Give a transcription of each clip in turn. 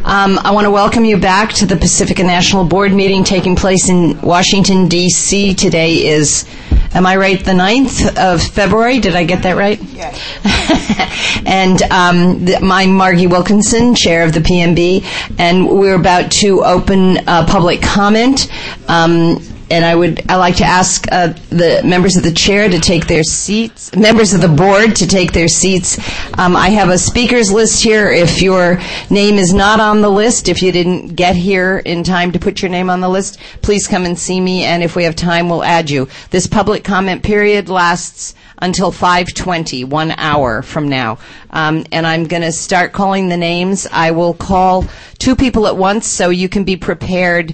I want to welcome you back to the Pacifica National Board meeting taking place in Washington, D.C. Today is, am I right, the 9th of February? Did I get that right? Yes. And I'm Margie Wilkinson, chair of the PMB, and we're about to open public comment. And I'd like to ask the members of the chair to take their seats, members of the board to take their seats. I have a speakers list here. If your name is not on the list, if you didn't get here in time to put your name on the list, please come and see me, and if we have time, we'll add you. This public comment period lasts until 5:20, 1 hour from now. And I'm going to start calling the names. I will call two people at once so you can be prepared.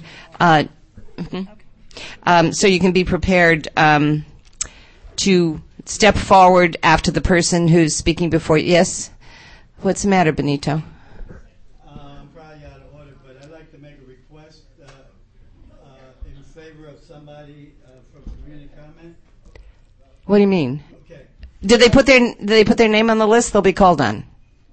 So you can be prepared to step forward after the person who's speaking before you. Yes? What's the matter, Benito? I'm probably out of order, but I'd like to make a request in favor of somebody for community comment. What do you mean? Okay. Did they put their name on the list? They'll be called on.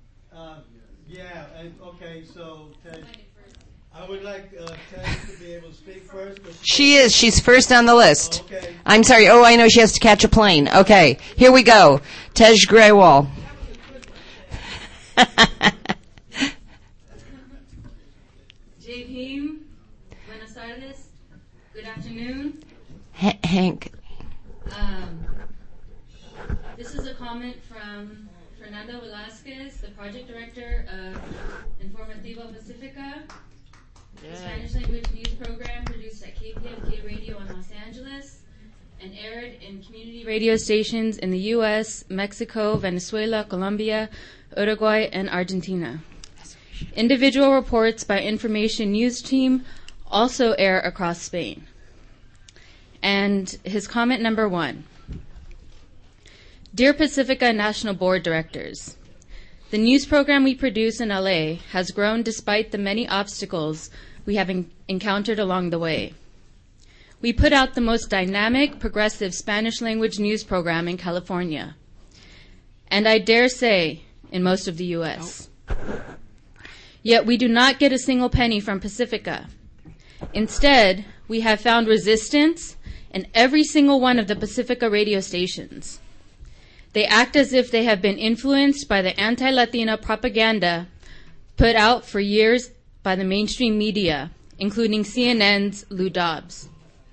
Okay, so Ted, I would like Ted to be able to speak first. She is. She's first on the list. Okay. I'm sorry. Oh, I know she has to catch a plane. Okay. Here we go. Tej Graywall. Jayhim, Buenos Aires. Good afternoon. Hank. This is a comment from Fernando Velasquez, the project director of Informativo Pacifica, the Spanish language news program produced at KPFK Radio in Los Angeles and aired in community radio stations in the U.S., Mexico, Venezuela, Colombia, Uruguay, and Argentina. Individual reports by Information News Team also air across Spain. And his comment number 1. Dear Pacifica National Board Directors, the news program we produce in LA has grown despite the many obstacles we have encountered along the way. We put out the most dynamic, progressive Spanish language news program in California, and I dare say in most of the U.S. Yet we do not get a single penny from Pacifica. Instead, we have found resistance in every single one of the Pacifica radio stations. They act as if they have been influenced by the anti-Latino propaganda put out for years by the mainstream media, including CNN's Lou Dobbs.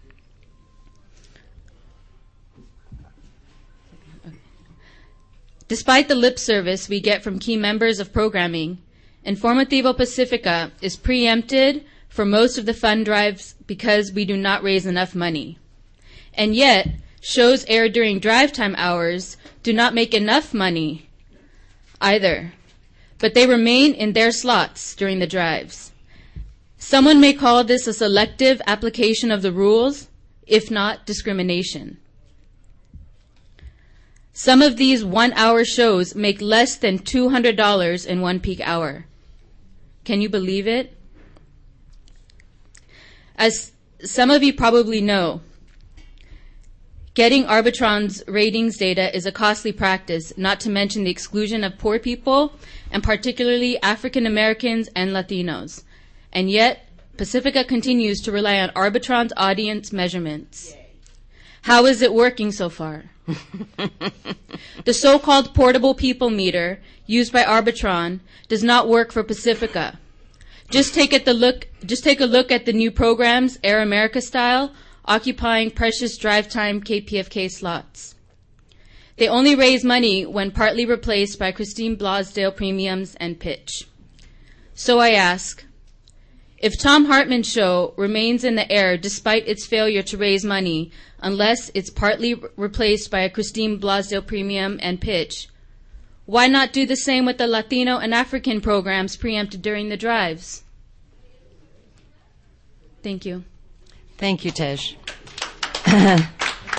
Despite the lip service we get from key members of programming, Informativo Pacifica is preempted for most of the fund drives because we do not raise enough money. And yet, shows aired during drive time hours do not make enough money either, but they remain in their slots during the drives. Someone may call this a selective application of the rules, if not discrimination. Some of these 1-hour shows make less than $200 in one peak hour. Can you believe it? As some of you probably know, getting Arbitron's ratings data is a costly practice, not to mention the exclusion of poor people, and particularly African Americans and Latinos. And yet, Pacifica continues to rely on Arbitron's audience measurements. How is it working so far? The so-called portable people meter used by Arbitron does not work for Pacifica. Just take a look at the new programs, Air America style, occupying precious drive time KPFK slots. They only raise money when partly replaced by Christine Blasdale premiums and pitch. So I ask, if Tom Hartman's show remains in the air despite its failure to raise money, unless it's partly replaced by a Christine Blasdale premium and pitch, why not do the same with the Latino and African programs preempted during the drives? Thank you. Thank you, Tej.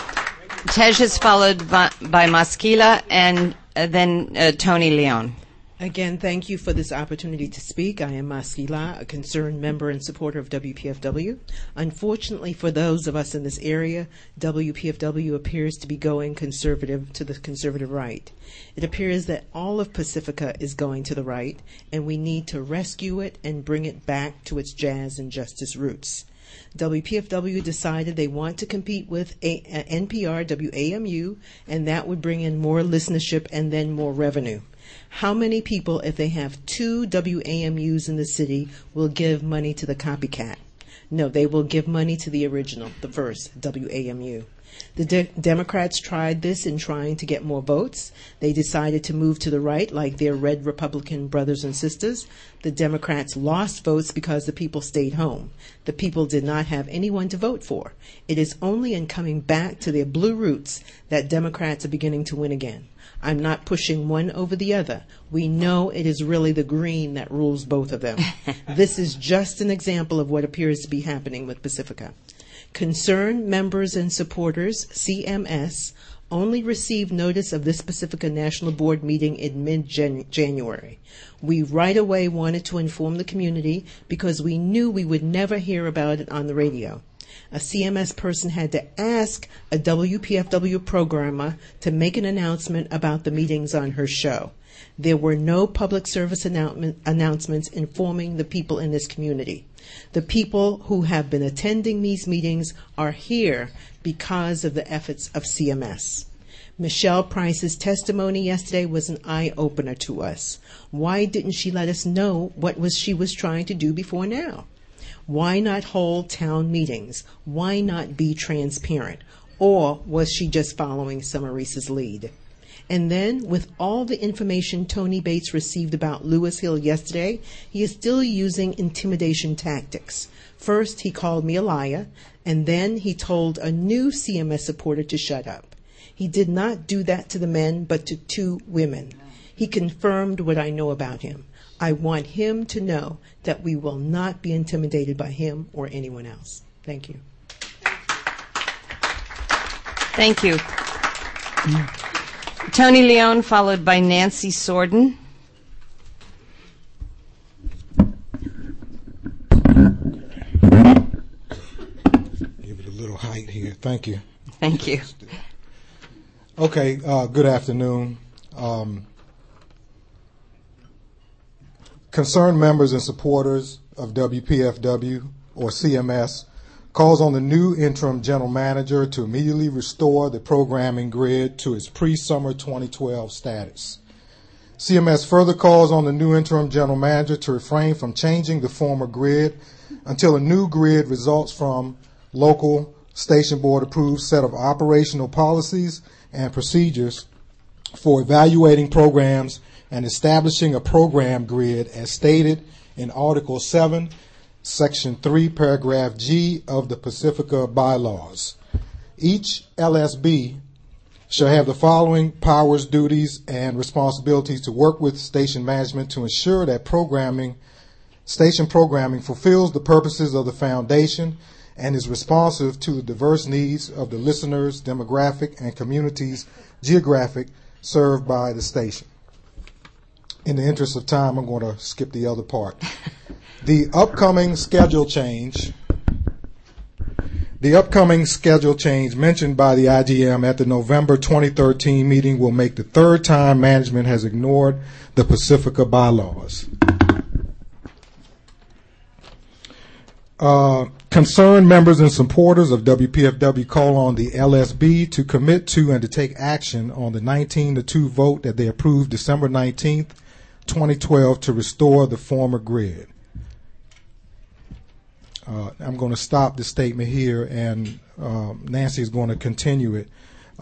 Tej is followed by Masquila and then Tony Leon. Again, thank you for this opportunity to speak. I am Maskila, a concerned member and supporter of WPFW. Unfortunately for those of us in this area, WPFW appears to be going conservative to the conservative right. It appears that all of Pacifica is going to the right, and we need to rescue it and bring it back to its jazz and justice roots. WPFW decided they want to compete with NPR, WAMU, and that would bring in more listenership and then more revenue. How many people, if they have 2 WAMUs in the city, will give money to the copycat? No, they will give money to the original, the first, WAMU. The Democrats tried this in trying to get more votes. They decided to move to the right like their red Republican brothers and sisters. The Democrats lost votes because the people stayed home. The people did not have anyone to vote for. It is only in coming back to their blue roots that Democrats are beginning to win again. I'm not pushing one over the other. We know it is really the green that rules both of them. This is just an example of what appears to be happening with Pacifica. Concerned members and supporters, CMS, only received notice of this Pacifica National Board meeting in mid-January. We right away wanted to inform the community because we knew we would never hear about it on the radio. A CMS person had to ask a WPFW programmer to make an announcement about the meetings on her show. There were no public service announcements informing the people in this community. The people who have been attending these meetings are here because of the efforts of CMS. Michelle Price's testimony yesterday was an eye-opener to us. Why didn't she let us know what she was trying to do before now? Why not hold town meetings? Why not be transparent? Or was she just following Summarese's lead? And then, with all the information Tony Bates received about Lewis Hill yesterday, he is still using intimidation tactics. First, he called me a liar, and then he told a new CMS supporter to shut up. He did not do that to the men, but to 2 women. He confirmed what I know about him. I want him to know that we will not be intimidated by him or anyone else. Thank you. Thank you. Tony Leone, followed by Nancy Sorden. Give it a little height here. Thank you. Thank you. Okay, good afternoon. Concerned members and supporters of WPFW, or CMS, calls on the new interim general manager to immediately restore the programming grid to its pre-summer 2012 status. CMS further calls on the new interim general manager to refrain from changing the former grid until a new grid results from local station board approved set of operational policies and procedures for evaluating programs and establishing a program grid as stated in Article 7, Section 3, Paragraph G of the Pacifica bylaws. Each LSB shall have the following powers, duties, and responsibilities to work with station management to ensure that station programming fulfills the purposes of the foundation and is responsive to the diverse needs of the listeners, demographic, and communities geographic served by the station. In the interest of time, I'm going to skip the other part. The upcoming schedule change mentioned by the IGM at the November 2013 meeting will make the 3rd time management has ignored the Pacifica bylaws. Concerned members and supporters of WPFW call on the LSB to commit to and to take action on the 19-2 vote that they approved December 19th, 2012 to restore the former grid. I'm going to stop the statement here, and Nancy is going to continue it.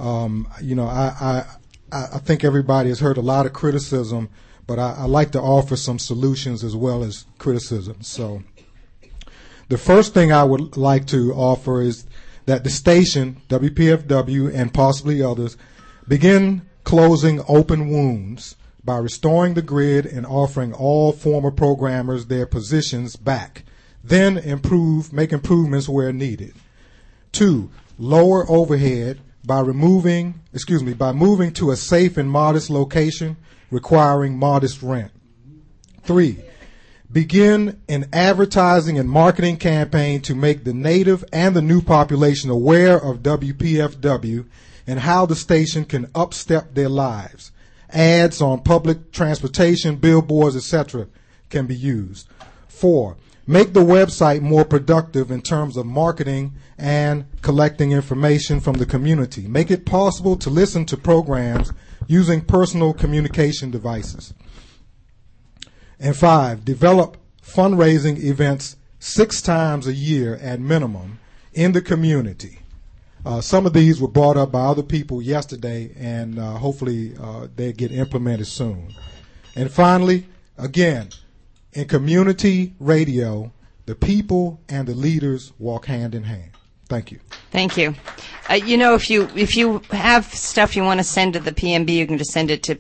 I think everybody has heard a lot of criticism, but I like to offer some solutions as well as criticism. So the first thing I would like to offer is that the station, WPFW, and possibly others, begin closing open wounds by restoring the grid and offering all former programmers their positions back. Then make improvements where needed. 2, lower overhead by moving to a safe and modest location requiring modest rent. 3, begin an advertising and marketing campaign to make the native and the new population aware of WPFW and how the station can upstep their lives. Ads on public transportation, billboards, etc. can be used. 4, make the website more productive in terms of marketing and collecting information from the community. Make it possible to listen to programs using personal communication devices. And 5, develop fundraising events 6 times a year at minimum in the community. Some of these were brought up by other people yesterday, and hopefully they get implemented soon. And finally, again, in community radio, the people and the leaders walk hand in hand. Thank you. Thank you. If you have stuff you want to send to the PMB, you can just send it to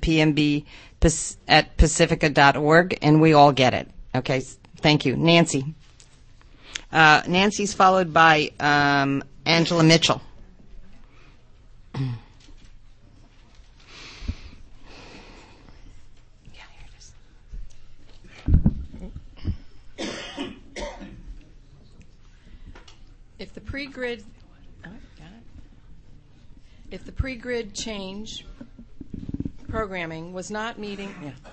pmb@pacifica.org, and we all get it. Okay. Thank you, Nancy. Nancy's followed by Angela Mitchell. If the pre-grid change programming was not meeting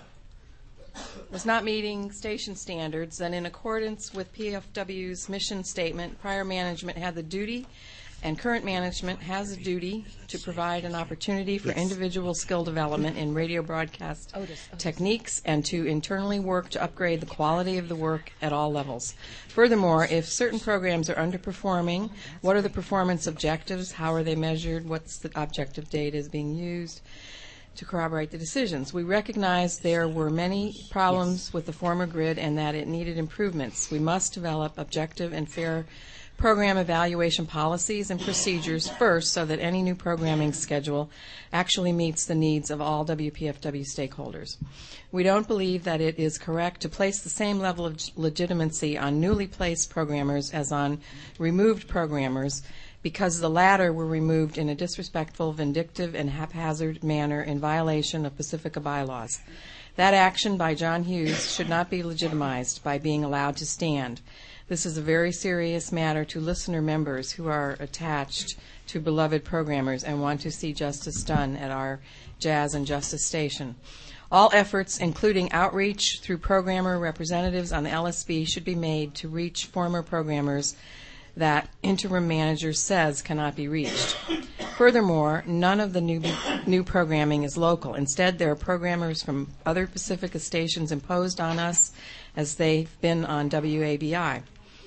station standards, then in accordance with PFW's mission statement, prior management had the duty, and current management has a duty, to provide an opportunity for individual skill development in radio broadcast techniques and to internally work to upgrade the quality of the work at all levels. Furthermore, if certain programs are underperforming, what are the performance objectives? How are they measured? What's the objective data is being used to corroborate the decisions? We recognize there were many problems with the former grid and that it needed improvements. We must develop objective and fair program evaluation policies and procedures first so that any new programming schedule actually meets the needs of all WPFW stakeholders. We don't believe that it is correct to place the same level of legitimacy on newly placed programmers as on removed programmers, because the latter were removed in a disrespectful, vindictive, and haphazard manner in violation of Pacifica bylaws. That action by John Hughes should not be legitimized by being allowed to stand. This is a very serious matter to listener members who are attached to beloved programmers and want to see justice done at our Jazz and Justice station. All efforts, including outreach through programmer representatives on the LSB, should be made to reach former programmers that interim manager says cannot be reached. Furthermore, none of the new programming is local. Instead, there are programmers from other Pacifica stations imposed on us as they've been on WBAI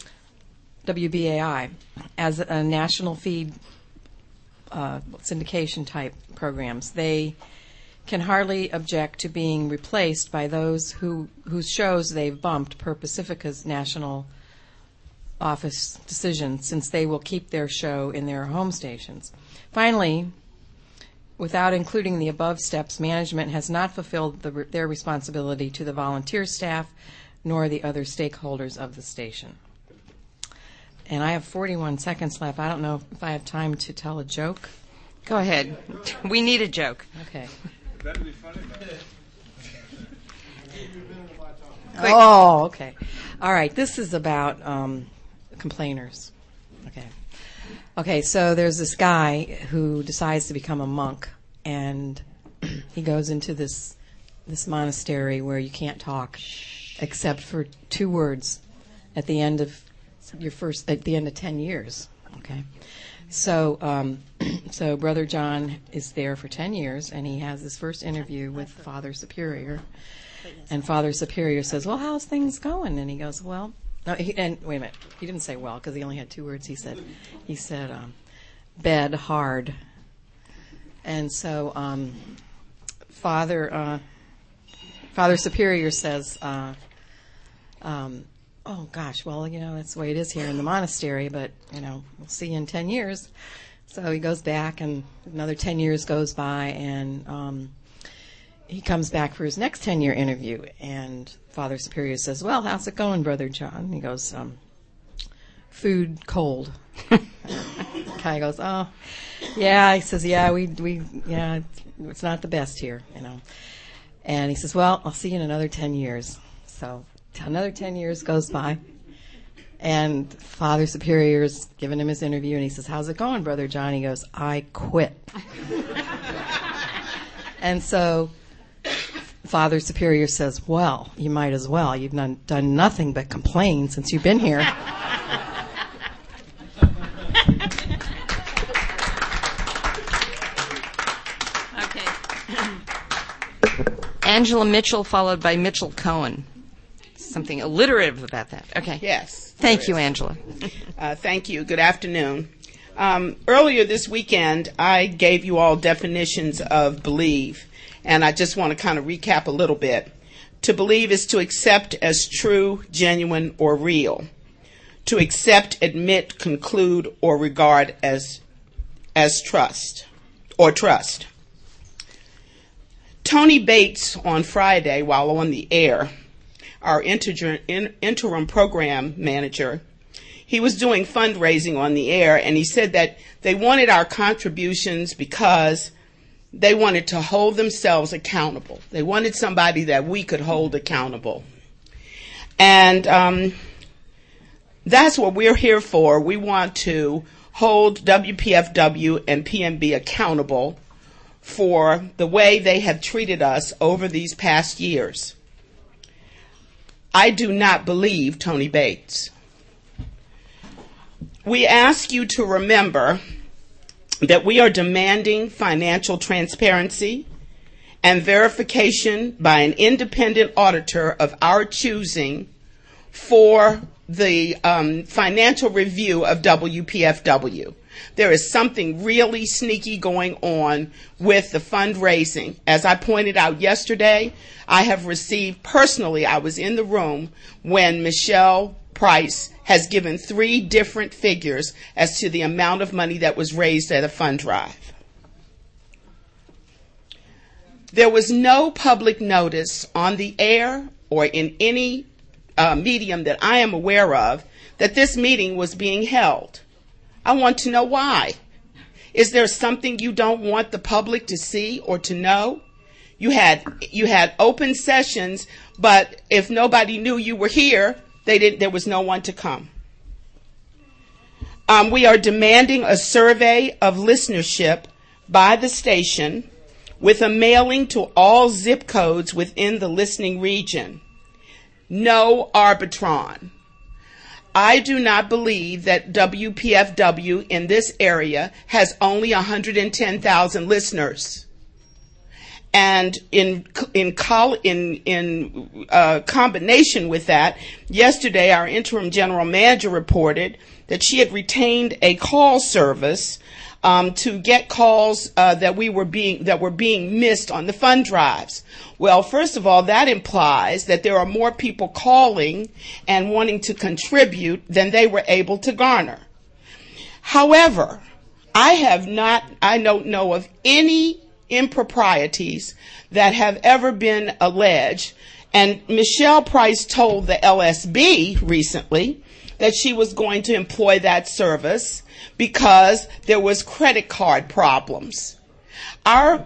as a national feed syndication type programs. They can hardly object to being replaced by those whose shows they've bumped per Pacifica's national office decision, since they will keep their show in their home stations. Finally, without including the above steps, management has not fulfilled their responsibility to the volunteer staff nor the other stakeholders of the station. And I have 41 seconds left. I don't know if I have time to tell a joke. Go ahead. We need a joke. Okay. It better be funny, Quick. Oh, okay. All right. This is about complainers. Okay, so there's this guy who decides to become a monk, and he goes into this monastery where you can't talk except for 2 words at the end of 10 years. Okay, so so Brother John is there for 10 years, and he has his first interview with Father Superior, and Father Superior says, "Well, how's things going?" And he goes, "Well." No, and wait a minute. He didn't say well because he only had 2 words. He said, bed hard. And so Father Superior says, oh gosh, well, that's the way it is here in the monastery, but we'll see you in 10 years. So he goes back, and another 10 years goes by, and he comes back for his next 10-year interview, and Father Superior says, "Well, how's it going, Brother John?" And he goes, "Food cold." Guy goes, "Oh, yeah." He says, "Yeah, we it's not the best here, And he says, well, I'll see you in another 10 years. So another 10 years goes by. And Father Superior's giving him his interview, and he says, how's it going, Brother John? He goes, I quit. And so Father Superior says, well, you might as well. You've done nothing but complain since you've been here. Angela Mitchell, followed by Mitchell Cohen. Something alliterative about that. Okay. Yes. Thank you, Angela. Thank you. Good afternoon. Earlier this weekend, I gave you all definitions of believe, and I just want to kind of recap a little bit. To believe is to accept as true, genuine, or real. To accept, admit, conclude, or regard as trust, or trust. Tony Bates on Friday, while on the air, our interim program manager, he was doing fundraising on the air, and he said that they wanted our contributions because they wanted to hold themselves accountable. They wanted somebody that we could hold accountable. And that's what we're here for. We want to hold WPFW and PMB accountable for the way they have treated us over these past years. I do not believe Tony Bates. We ask you to remember that we are demanding financial transparency and verification by an independent auditor of our choosing for the financial review of WPFW. There is something really sneaky going on with the fundraising. As I pointed out yesterday, I have received personally, I was in the room when Michelle Price has given 3 different figures as to the amount of money that was raised at a fund drive. There was no public notice on the air or in any medium that I am aware of that this meeting was being held. I want to know why. Is there something you don't want the public to see or to know? You had open sessions, but if nobody knew you were here, there was no one to come. We are demanding a survey of listenership by the station with a mailing to all zip codes within the listening region. No Arbitron. I do not believe that WPFW in this area has only 110,000 listeners. And in combination with that, yesterday our interim general manager reported that she had retained a call service to get calls that were being missed on the fund drives. Well, first of all, that implies that there are more people calling and wanting to contribute than they were able to garner. However, I don't know of any improprieties that have ever been alleged, and Michelle Price told the LSB recently that she was going to employ that service because there was credit card problems. Our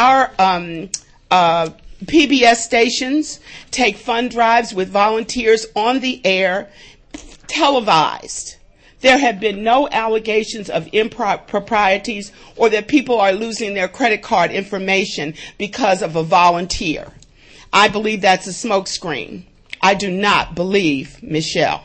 PBS stations take fund drives with volunteers on the air, televised. There have been no allegations of improprieties or that people are losing their credit card information because of a volunteer. I believe that's a smokescreen. I do not believe Michelle.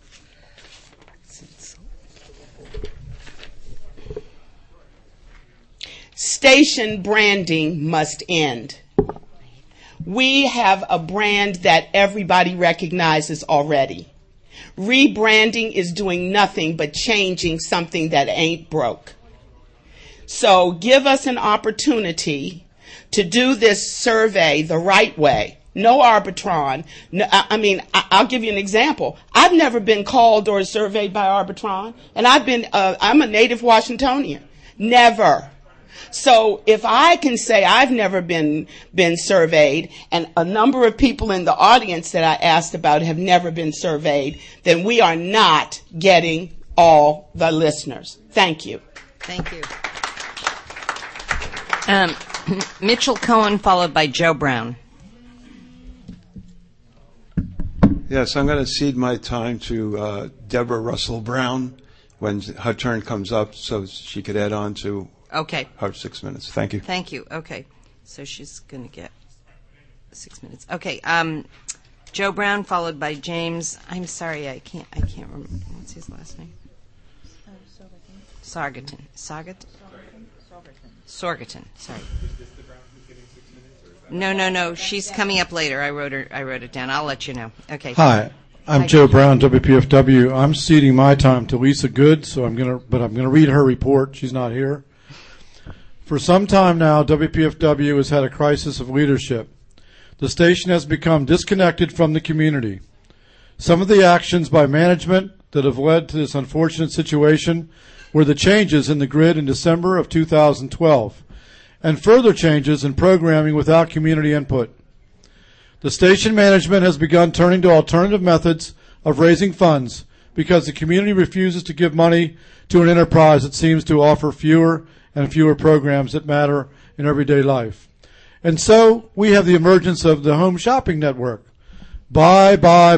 Station branding must end. We have a brand that everybody recognizes already. Rebranding is doing nothing but changing something that ain't broke. So give us an opportunity to do this survey the right way. No Arbitron. No, I'll give you an example. I've never been called or surveyed by Arbitron, and I'm a native Washingtonian. Never. So if I can say I've never been surveyed, and a number of people in the audience that I asked about have never been surveyed, then we are not getting all the listeners. Thank you. Thank you. Mitchell Cohen, followed by Joe Brown. Yes, I'm going to cede my time to Deborah Russell Brown when her turn comes up so she could add on to her 6 minutes. Thank you. Thank you. Okay. So she's going to get 6 minutes. Okay. Joe Brown, followed by James. I'm sorry, I can't remember. What's his last name? Sorgaton. Sorgaton. Sorry. Is this the Brown who's getting 6 minutes? Or No. She's coming up later. I wrote it down. I'll let you know. Okay. Hi, I'm Joe Brown, WPFW. I'm ceding my time to Lisa Good, so I'm gonna read her report. She's not here. For some time now, WPFW has had a crisis of leadership. The station has become disconnected from the community. Some of the actions by management that have led to this unfortunate situation were the changes in the grid in December of 2012, and further changes in programming without community input. The station management has begun turning to alternative methods of raising funds because the community refuses to give money to an enterprise that seems to offer fewer and fewer programs that matter in everyday life. And so we have the emergence of the home shopping network. Buy.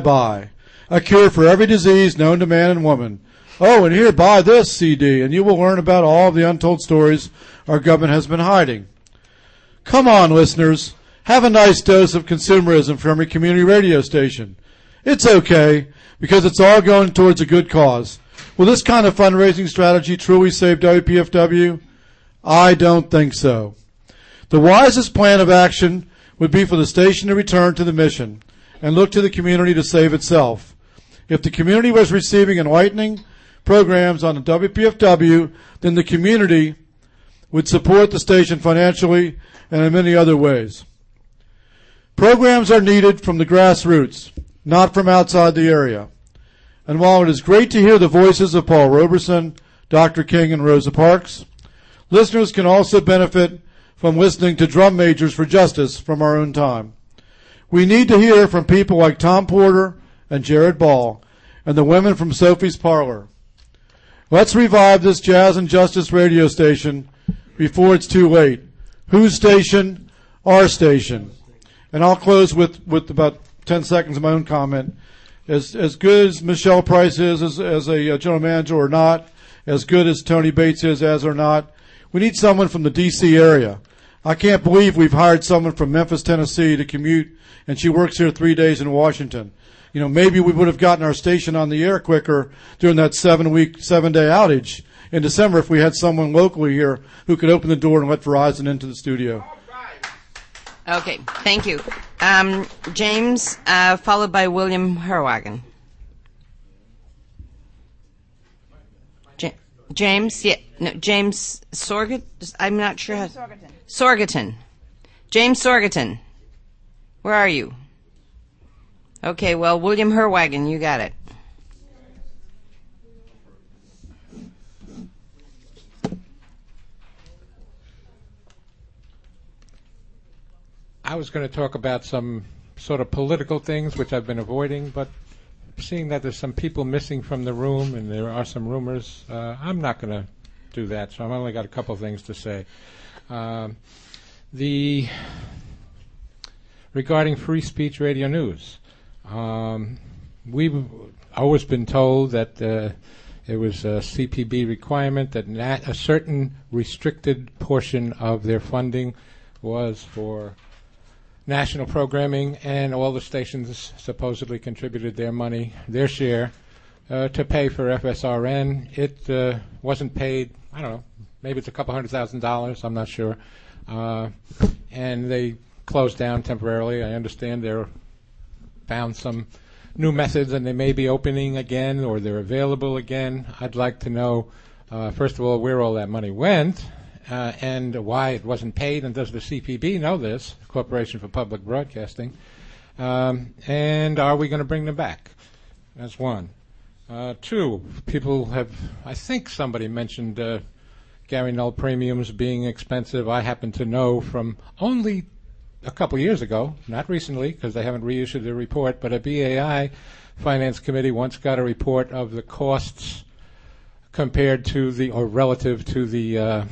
A cure for every disease known to man and woman. Oh, and here, buy this CD, and you will learn about all of the untold stories our government has been hiding. Come on, listeners. Have a nice dose of consumerism from your community radio station. It's okay, because it's all going towards a good cause. Will this kind of fundraising strategy truly save WPFW? I don't think so. The wisest plan of action would be for the station to return to the mission and look to the community to save itself. If the community was receiving enlightening programs on the WPFW, then the community would support the station financially and in many other ways. Programs are needed from the grassroots, not from outside the area. And while it is great to hear the voices of Paul Roberson, Dr. King, and Rosa Parks, listeners can also benefit from listening to Drum Majors for Justice from our own time. We need to hear from people like Tom Porter and Jared Ball and the women from Sophie's Parlor. Let's revive this jazz and justice radio station before it's too late. Whose station? Our station. And I'll close with about 10 seconds of my own comment. As good as Michelle Price is as a general manager or not, as good as Tony Bates is as or not, we need someone from the D.C. area. I can't believe we've hired someone from Memphis, Tennessee to commute, and she works here 3 days in Washington. You know, maybe we would have gotten our station on the air quicker during that 7-day outage in December if we had someone locally here who could open the door and let Verizon into the studio. Okay, thank you. James, followed by William Herwagen. James, yeah, no, James Sorgat. I'm not sure. James Sorgaton. James Sorgaton. Where are you? Okay, well, William Herwagen, you got it. I was going to talk about some sort of political things, which I've been avoiding, but seeing that there's some people missing from the room and there are some rumors, I'm not going to do that, so I've only got a couple of things to say. Regarding free speech radio news, we've always been told that it was a CPB requirement that a certain restricted portion of their funding was for national programming, and all the stations supposedly contributed their money, their share, to pay for FSRN. It wasn't paid, I don't know, maybe it's a couple $100,000, I'm not sure. And they closed down temporarily. I understand they're found some new methods and they may be opening again or they're available again. I'd like to know, first of all, where all that money went. And why it wasn't paid, and does the CPB know this, Corporation for Public Broadcasting, and are we going to bring them back? That's one. Two, people have, I think somebody mentioned Gary Null premiums being expensive. I happen to know from only a couple years ago, not recently, because they haven't reissued their report, but a BAI Finance Committee once got a report of the costs compared to or relative to the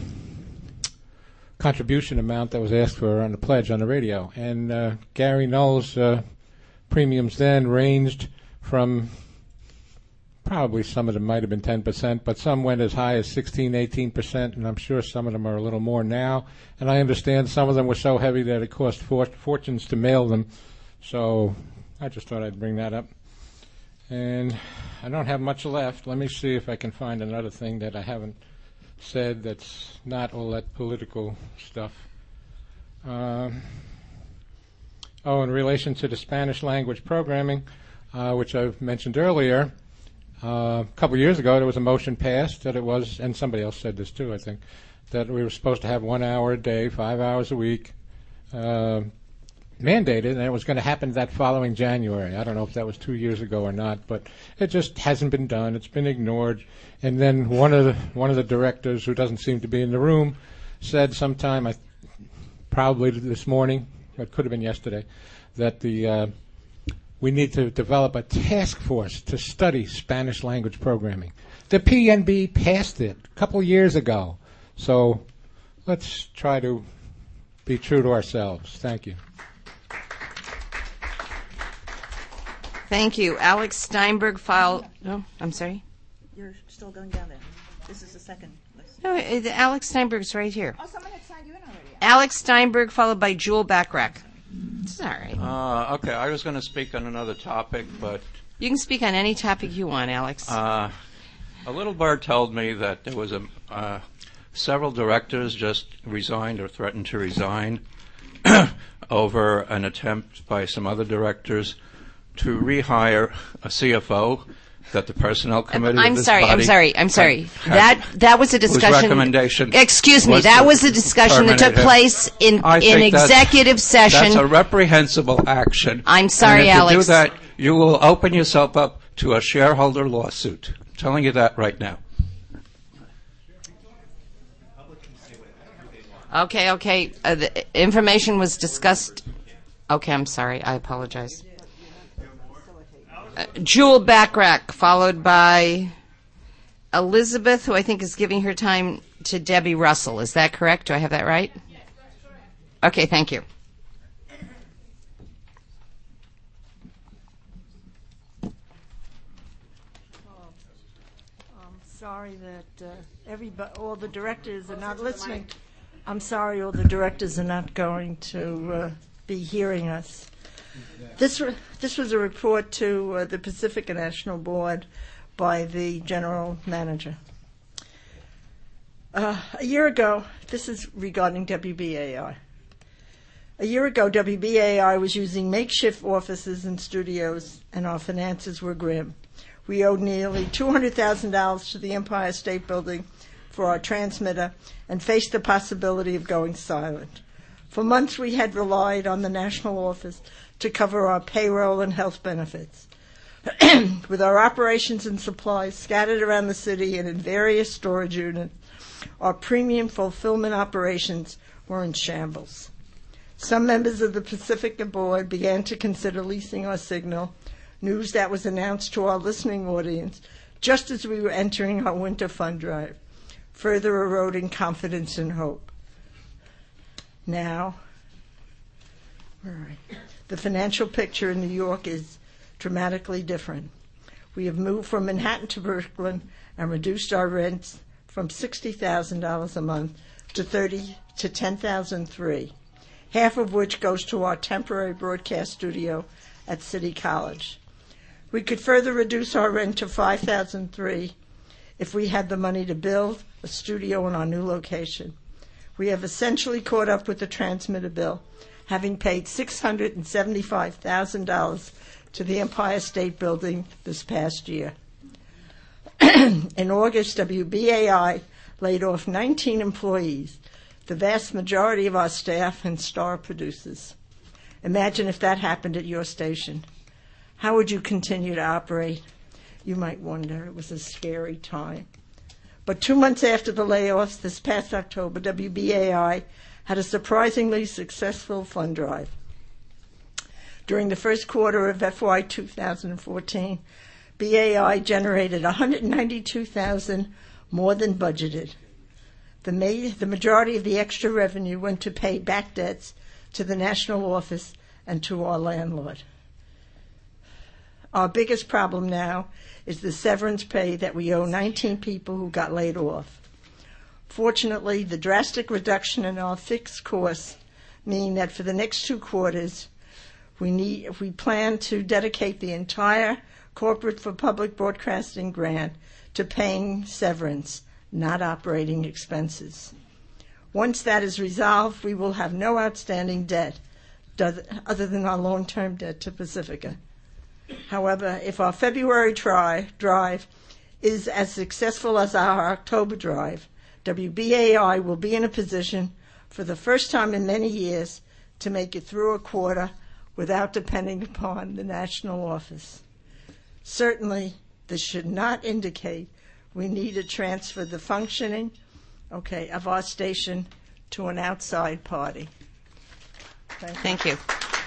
contribution amount that was asked for on the pledge on the radio. And Gary Null's premiums then ranged from probably some of them might have been 10%, but some went as high as 16, 18%, and I'm sure some of them are a little more now. And I understand some of them were so heavy that it cost fortunes to mail them. So I just thought I'd bring that up. And I don't have much left. Let me see if I can find another thing that I haven't said that's not all that political stuff. In relation to the Spanish language programming, which I've mentioned earlier, a couple of years ago there was a motion passed that it was, and somebody else said this too, I think, that we were supposed to have 1 hour a day, 5 hours a week, mandated, and it was going to happen that following January. I don't know if that was 2 years ago or not, but it just hasn't been done. It's been ignored. And then one of the directors, who doesn't seem to be in the room, said sometime, probably this morning, it could have been yesterday, that we need to develop a task force to study Spanish language programming. The PNB passed it a couple of years ago. So let's try to be true to ourselves. Thank you. Thank you. Alex Steinberg filed... No, I'm sorry? You're still going down there. This is the second list. No, Alex Steinberg's right here. Oh, someone had signed you in already. Alex Steinberg followed by Jewel Backrack. It's all right. Okay, I was going to speak on another topic, but... You can speak on any topic you want, Alex. A little bird told me that there was several directors just resigned or threatened to resign over an attempt by some other directors to rehire a CFO that the personnel committee I'm sorry. That was a discussion. Whose recommendation? Excuse me. That was a discussion that took place in executive session. That's a reprehensible action. I'm sorry, and if Alex. you do that, you will open yourself up to a shareholder lawsuit. I'm telling you that right now. Okay. The information was discussed. Okay, I'm sorry. I apologize. Jewel Backrack, followed by Elizabeth, who I think is giving her time to Debbie Russell. Is that correct? Do I have that right? Okay, thank you. I'm sorry that all the directors are not listening. I'm sorry all the directors are not going to be hearing us. This was a report to the Pacifica National Board by the general manager. A year ago, this is regarding WBAI. A year ago, WBAI was using makeshift offices and studios, and our finances were grim. We owed nearly $200,000 to the Empire State Building for our transmitter and faced the possibility of going silent. For months, we had relied on the national office to cover our payroll and health benefits. With our operations and supplies scattered around the city and in various storage units, our premium fulfillment operations were in shambles. Some members of the Pacifica Board began to consider leasing our signal, news that was announced to our listening audience just as we were entering our winter fund drive, further eroding confidence and hope. Now, the financial picture in New York is dramatically different. We have moved from Manhattan to Brooklyn and reduced our rents from $60,000 a month to $10,003, half of which goes to our temporary broadcast studio at City College. We could further reduce our rent to $5,003 if we had the money to build a studio in our new location. We have essentially caught up with the transmitter bill, having paid $675,000 to the Empire State Building this past year. In August, WBAI laid off 19 employees, the vast majority of our staff and star producers. Imagine if that happened at your station. How would you continue to operate? You might wonder. It was a scary time. But 2 months after the layoffs, this past October, WBAI had a surprisingly successful fund drive. During the first quarter of FY 2014, BAI generated $192,000 more than budgeted. The majority of the extra revenue went to pay back debts to the national office and to our landlord. Our biggest problem now is the severance pay that we owe 19 people who got laid off. Fortunately, the drastic reduction in our fixed costs mean that for the next 2 quarters, we plan to dedicate the entire Corporate for Public Broadcasting grant to paying severance, not operating expenses. Once that is resolved, we will have no outstanding debt other than our long-term debt to Pacifica. However, if our February drive is as successful as our October drive, WBAI will be in a position for the first time in many years to make it through a quarter without depending upon the national office. Certainly, this should not indicate we need to transfer the functioning, of our station to an outside party. Thank you.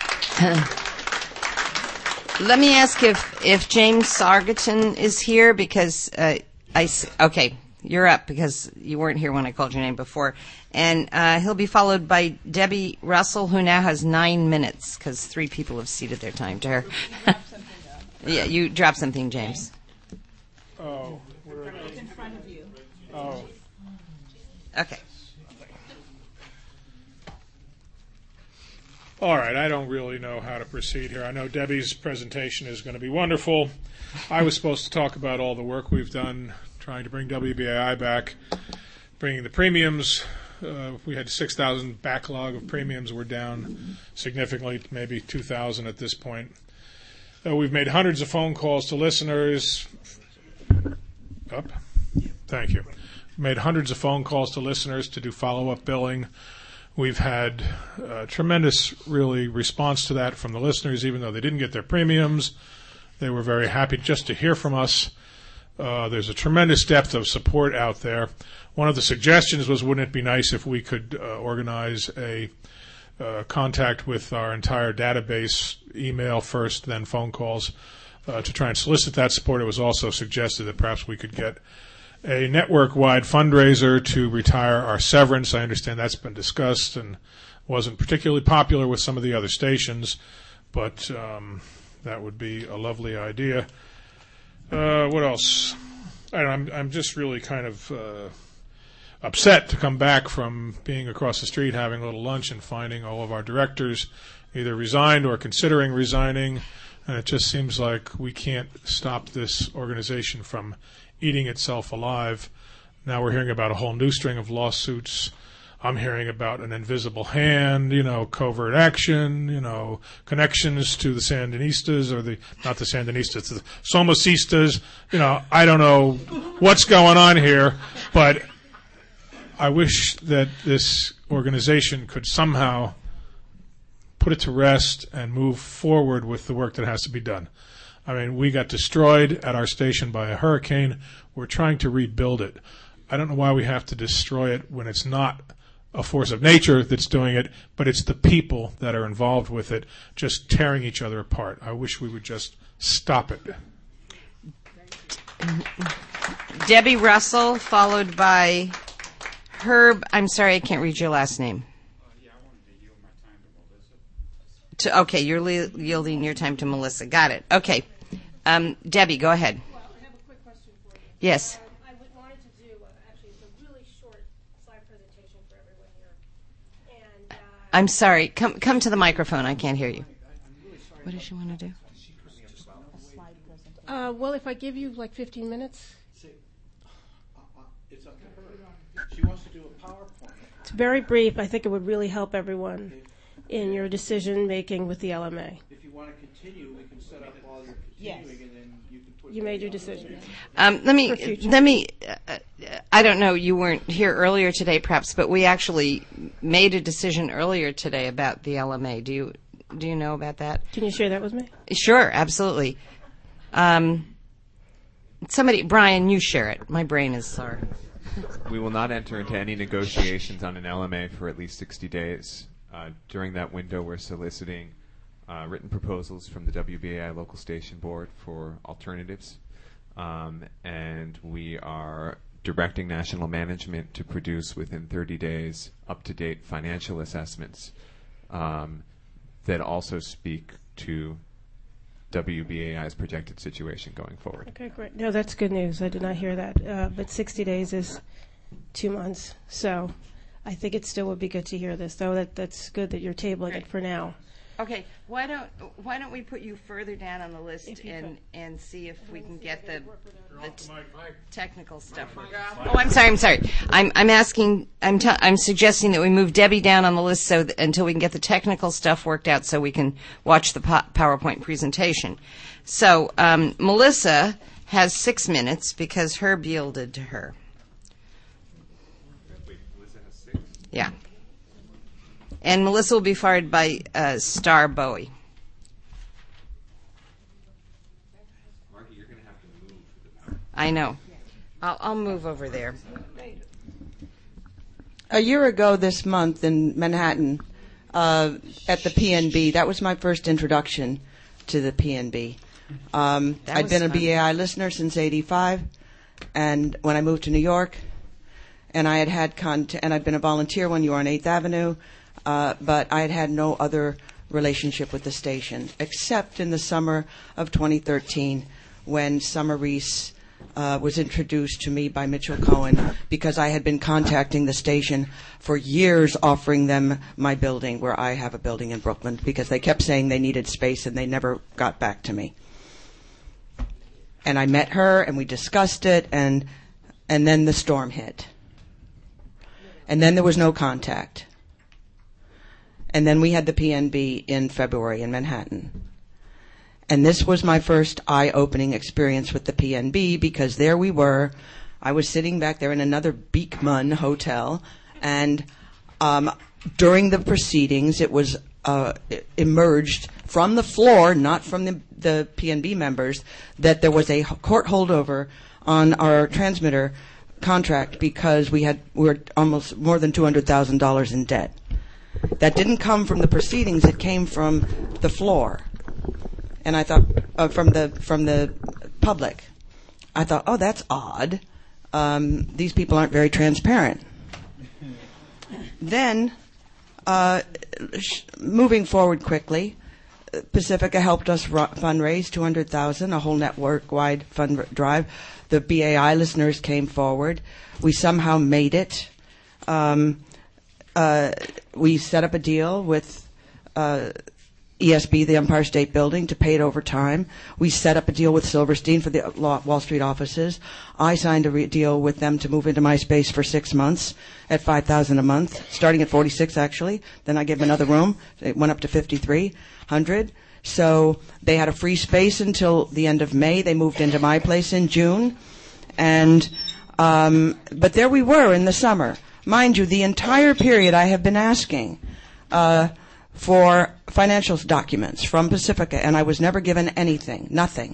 Let me ask if James Sargentine is here, because okay, you're up because you weren't here when I called your name before. And he'll be followed by Debbie Russell, who now has 9 minutes because 3 people have ceded their time to her. Yeah, you dropped something, James. Oh, it's in front of you. Oh. Okay. All right, I don't really know how to proceed here. I know Debbie's presentation is going to be wonderful. I was supposed to talk about all the work we've done trying to bring WBAI back, bringing the premiums. We had 6,000 backlog of premiums. We're down significantly, maybe 2,000 at this point. We've made hundreds of phone calls to listeners. Up? Thank you. Made hundreds of phone calls to listeners to do follow-up billing. We've had tremendous, really, response to that from the listeners, even though they didn't get their premiums. They were very happy just to hear from us. There's a tremendous depth of support out there. One of the suggestions was, wouldn't it be nice if we could organize a contact with our entire database, email first, then phone calls, to try and solicit that support. It was also suggested that perhaps we could get a network-wide fundraiser to retire our severance. I understand that's been discussed and wasn't particularly popular with some of the other stations, but that would be a lovely idea. What else? I'm just really kind of upset to come back from being across the street having a little lunch and finding all of our directors either resigned or considering resigning, and it just seems like we can't stop this organization from eating itself alive. Now we're hearing about a whole new string of lawsuits. I'm hearing about an invisible hand, covert action, connections to the Sandinistas, or not the Sandinistas, the Somocistas. I don't know what's going on here, but I wish that this organization could somehow put it to rest and move forward with the work that has to be done. I mean, we got destroyed at our station by a hurricane. We're trying to rebuild it. I don't know why we have to destroy it when it's not a force of nature that's doing it, but it's the people that are involved with it just tearing each other apart. I wish we would just stop it. Debbie Russell, followed by Herb. I'm sorry, I can't read your last name. Yeah, I wanted to yield my time to Melissa. Okay, you're yielding your time to Melissa. Got it. Okay. Debbie, go ahead. Well, I have a quick question for you. Yes. I wanted to do, actually, it's a really short slide presentation for everyone here. And I'm sorry. Come to the microphone. I can't hear you. What does she want to do? Well, if I give you like 15 minutes. It's up to her. She wants to do a PowerPoint. It's very brief. I think it would really help everyone in your decision making with the LMA. If you want to continue, we can set up while you're continuing, and then you can put. You made your decision. Let me. I don't know. You weren't here earlier today, perhaps, but we actually made a decision earlier today about the LMA. Do you know about that? Can you share that with me? Sure, absolutely. Brian, you share it. My brain is sore. We will not enter into any negotiations on an LMA for at least 60 days. During that window, we're soliciting written proposals from the WBAI local station board for alternatives, and we are directing national management to produce within 30 days up-to-date financial assessments that also speak to WBAI's projected situation going forward. Okay, great. No, that's good news. I did not hear that. But 60 days is 2 months. So I think it still would be good to hear this, though. That's good that you're tabling it for now. Okay, why don't we put you further down on the list and see if we can get the technical stuff. Oh, I'm sorry. I'm suggesting that we move Debbie down on the list until we can get the technical stuff worked out, so we can watch the PowerPoint presentation. So Melissa has 6 minutes because Herb yielded to her. Wait, Melissa has 6? Yeah. And Melissa will be followed by Star Bowie. Margie, you're going to have to move. I know. I'll move over there. A year ago this month in Manhattan, at the PNB, that was my first introduction to the PNB. I'd been a BAI listener since '85, and when I moved to New York, and I had and I'd been a volunteer when you were on 8th Avenue. But I had had no other relationship with the station, except in the summer of 2013 when Summer Reese was introduced to me by Mitchell Cohen, because I had been contacting the station for years offering them my building, where I have a building in Brooklyn, because they kept saying they needed space and they never got back to me. And I met her and we discussed it, and then the storm hit. And then there was no contact. And then we had the PNB in February in Manhattan. And this was my first eye-opening experience with the PNB, because there we were. I was sitting back there in another Beekman hotel, and during the proceedings, it was emerged from the floor, not from the PNB members, that there was a court holdover on our transmitter contract because we were almost more than $200,000 in debt. That didn't come from the proceedings; it came from the floor, and I thought from the public. I thought, oh, that's odd. These people aren't very transparent. Then, moving forward quickly, Pacifica helped us fundraise $200,000, a whole network-wide fund drive. The BAI listeners came forward. We somehow made it. We set up a deal with ESB, the Empire State Building, to pay it over time. We set up a deal with Silverstein for the Wall Street offices. I signed a deal with them to move into my space for 6 months at $5,000 a month, starting at $46 actually. Then I gave them another room. It went up to $5,300. So they had a free space until the end of May. They moved into my place in June, and but there we were in the summer. Mind you, the entire period I have been asking for financial documents from Pacifica, and I was never given anything, nothing.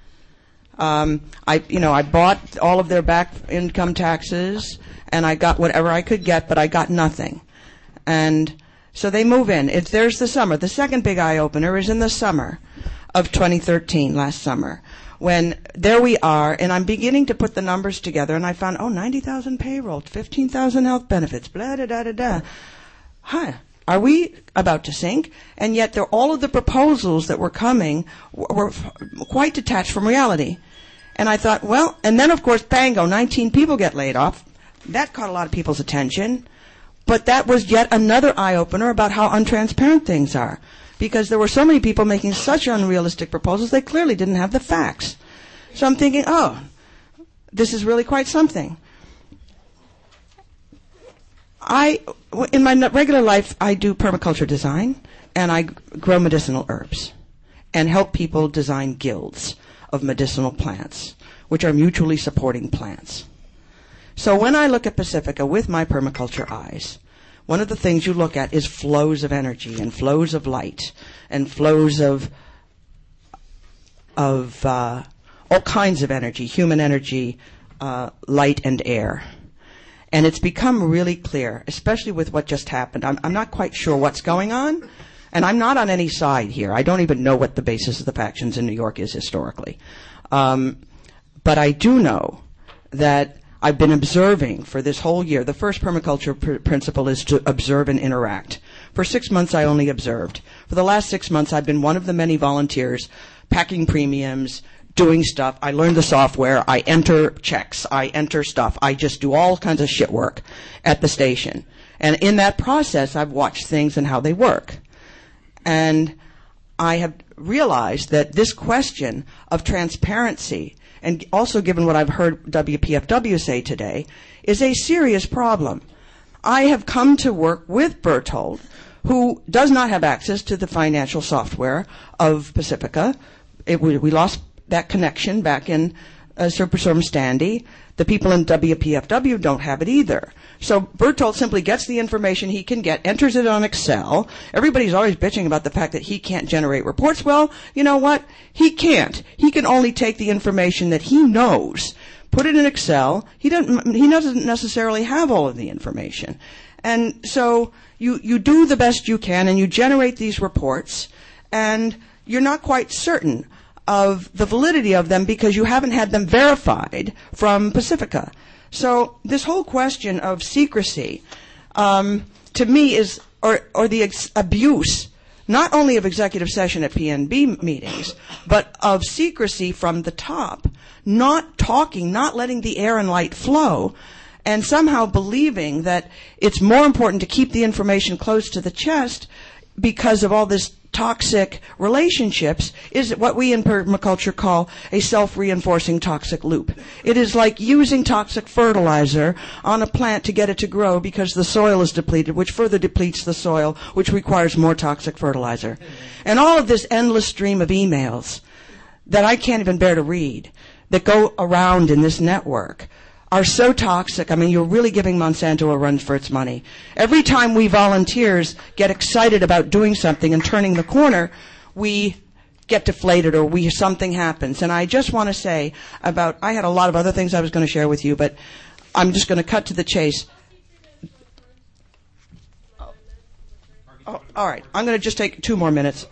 I bought all of their back income taxes, and I got whatever I could get, but I got nothing. And so they move in. There's the summer. The second big eye-opener is in the summer of 2013, last summer, when there we are, and I'm beginning to put the numbers together, and I found, 90,000 payroll, 15,000 health benefits, blah, da, da, da, da. Huh. Are we about to sink? And yet all of the proposals that were coming were quite detached from reality. And I thought, well, and then, of course, Pango, 19 people get laid off. That caught a lot of people's attention. But that was yet another eye-opener about how untransparent things are. Because there were so many people making such unrealistic proposals, they clearly didn't have the facts. So I'm thinking, this is really quite something. In my regular life, I do permaculture design, and I grow medicinal herbs and help people design guilds of medicinal plants, which are mutually supporting plants. So when I look at Pacifica with my permaculture eyes, one of the things you look at is flows of energy and flows of light and flows of all kinds of energy, human energy, light and air. And it's become really clear, especially with what just happened. I'm not quite sure what's going on, and I'm not on any side here. I don't even know what the basis of the factions in New York is historically. But I do know that I've been observing for this whole year. The first permaculture principle is to observe and interact. For 6 months, I only observed. For the last 6 months, I've been one of the many volunteers packing premiums, doing stuff. I learned the software. I enter checks. I enter stuff. I just do all kinds of shit work at the station. And in that process, I've watched things and how they work. And I have realized that this question of transparency, and also given what I've heard WPFW say today, is a serious problem. I have come to work with Berthold, who does not have access to the financial software of Pacifica. We lost that connection back in Superstorm Sandy. The people in WPFW don't have it either. So Berthold simply gets the information he can get, enters it on Excel. Everybody's always bitching about the fact that he can't generate reports. Well, you know what? He can't. He can only take the information that he knows, put it in Excel. He doesn't necessarily have all of the information. And so you do the best you can, and you generate these reports, and you're not quite certain of the validity of them because you haven't had them verified from Pacifica. So this whole question of secrecy, to me, is or the abuse, not only of executive session at PNB meetings, but of secrecy from the top, not talking, not letting the air and light flow, and somehow believing that it's more important to keep the information close to the chest because of all this toxic relationships, is what we in permaculture call a self-reinforcing toxic loop. It is like using toxic fertilizer on a plant to get it to grow because the soil is depleted, which further depletes the soil, which requires more toxic fertilizer. And all of this endless stream of emails that I can't even bear to read that go around in this network are so toxic. I mean, you're really giving Monsanto a run for its money. Every time we volunteers get excited about doing something and turning the corner, we get deflated or something happens. And I just want to say I had a lot of other things I was going to share with you, but I'm just going to cut to the chase. Oh, all right. I'm going to just take 2 more minutes.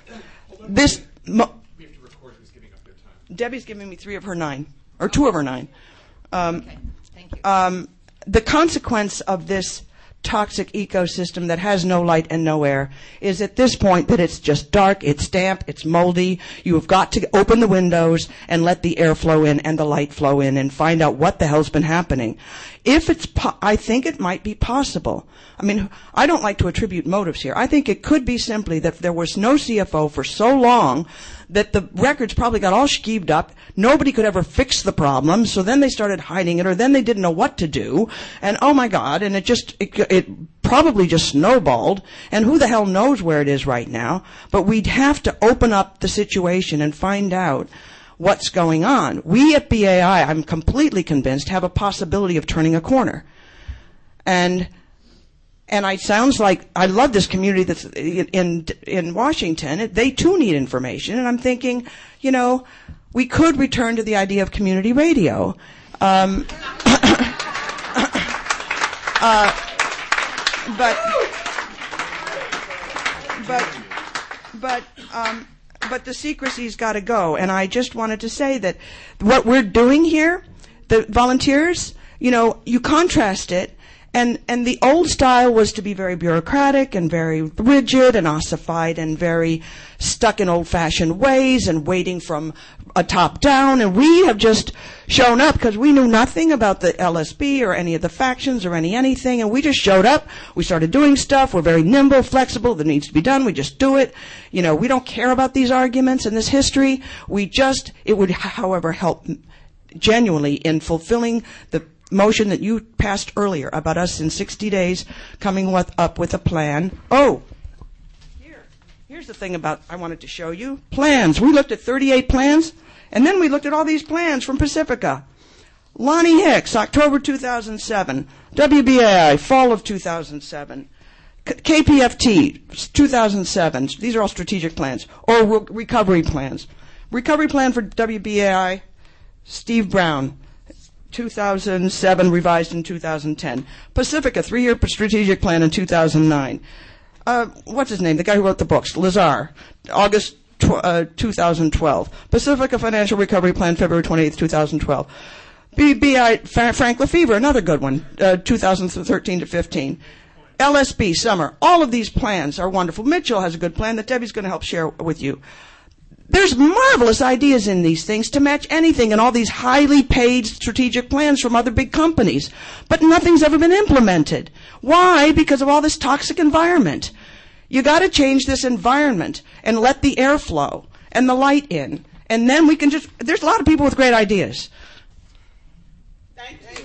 Debbie's giving me 3 of her 9, or 2 of her 9. Okay. Thank you. The consequence of this toxic ecosystem that has no light and no air is at this point that it's just dark, it's damp, it's moldy. You have got to open the windows and let the air flow in and the light flow in and find out what the hell's been happening. I think it might be possible. I mean, I don't like to attribute motives here. I think it could be simply that there was no CFO for so long that the records probably got all skeeved up. Nobody could ever fix the problem, so then they started hiding it, or then they didn't know what to do. And oh my God, and it probably just snowballed, and who the hell knows where it is right now. But we'd have to open up the situation and find out what's going on. We at BAI, I'm completely convinced, have a possibility of turning a corner. And it sounds like I love this community that's in Washington. They too need information. And I'm thinking, we could return to the idea of community radio. But the secrecy's got to go. And I just wanted to say that what we're doing here, the volunteers, you contrast it. And the old style was to be very bureaucratic and very rigid and ossified and very stuck in old-fashioned ways and waiting from a top down. And we have just shown up because we knew nothing about the LSB or any of the factions or anything. And we just showed up. We started doing stuff. We're very nimble, flexible. That needs to be done. We just do it. We don't care about these arguments and this history. It would, however, help genuinely in fulfilling the motion that you passed earlier about us in 60 days coming up with a plan. Oh, here's the thing I wanted to show you. Plans. We looked at 38 plans, and then we looked at all these plans from Pacifica. Lonnie Hicks, October 2007. WBAI, fall of 2007. KPFT, 2007. These are all strategic plans, or recovery plans. Recovery plan for WBAI, Steve Brown. 2007, revised in 2010. Pacifica, 3-year strategic plan in 2009. What's his name? The guy who wrote the books, Lazar, August 2012. Pacifica Financial Recovery Plan, February 28th, 2012. BBI, Frank Lefevre, another good one, 2013 to 15. LSB, summer. All of these plans are wonderful. Mitchell has a good plan that Debbie's going to help share with you. There's marvelous ideas in these things to match anything and all these highly paid strategic plans from other big companies. But nothing's ever been implemented. Why? Because of all this toxic environment. You got to change this environment and let the air flow and the light in. And then we can just, there's a lot of people with great ideas. Thank you.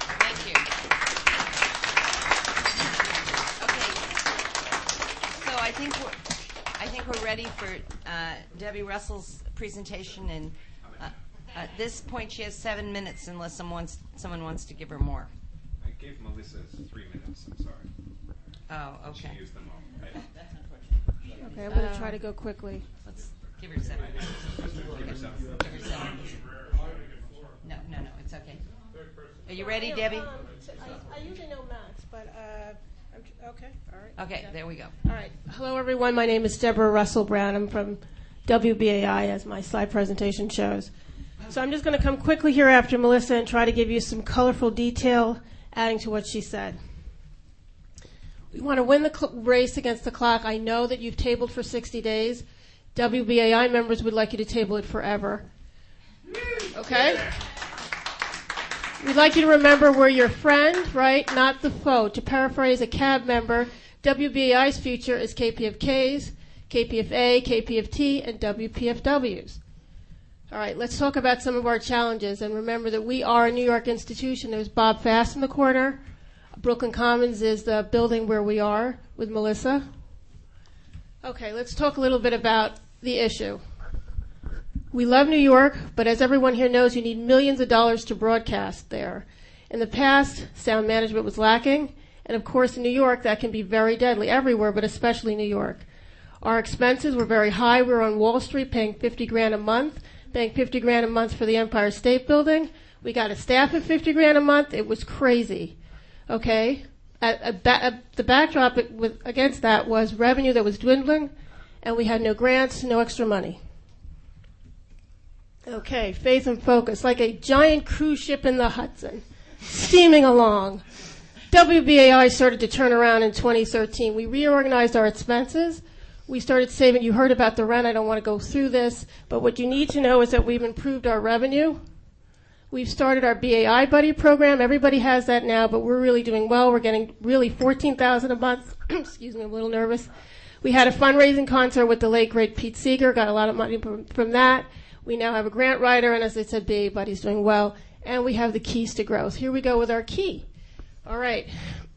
Okay. So I think we're ready for Debbie Russell's presentation, and at this point she has 7 minutes unless someone wants to give her more. I gave Melissa 3 minutes. I'm sorry. Oh, okay. She used them all. That's unfortunate. Okay, I'm going to try to go quickly. Let's give her 7 minutes. Give her 7. No, it's okay. Are you ready, Debbie? I usually know Max, but okay, all right. Okay, there we go. All right. Hello, everyone. My name is Deborah Russell Brown. I'm from WBAI, as my slide presentation shows. So I'm just going to come quickly here after Melissa and try to give you some colorful detail, adding to what she said. We want to win the race against the clock. I know that you've tabled for 60 days. WBAI members would like you to table it forever. Okay? We'd like you to remember we're your friend, right? Not the foe. To paraphrase a CAB member, WBAI's future is KPFKs, KPFA, KPFT, and WPFWs. All right, let's talk about some of our challenges. And remember that we are a New York institution. There's Bob Fast in the corner. Brooklyn Commons is the building where we are with Melissa. Okay, let's talk a little bit about the issue. We love New York, but as everyone here knows, you need millions of dollars to broadcast there. In the past, sound management was lacking, and of course in New York that can be very deadly, everywhere, but especially New York. Our expenses were very high. We were on Wall Street paying $50,000 a month, paying $50,000 a month for the Empire State Building. We got a staff at $50,000 a month. It was crazy. Okay? The backdrop against that was revenue that was dwindling, and we had no grants, no extra money. Okay, faith and focus, like a giant cruise ship in the Hudson, steaming along. WBAI started to turn around in 2013. We reorganized our expenses. We started saving. You heard about the rent. I don't want to go through this, but what you need to know is that we've improved our revenue. We've started our BAI Buddy program. Everybody has that now, but we're really doing well. We're getting really $14,000 a month. Excuse me, I'm a little nervous. We had a fundraising concert with the late, great Pete Seeger. Got a lot of money from that. We now have a grant writer, and as I said, BAI Buddy's doing well. And we have the keys to growth. Here we go with our key. All right.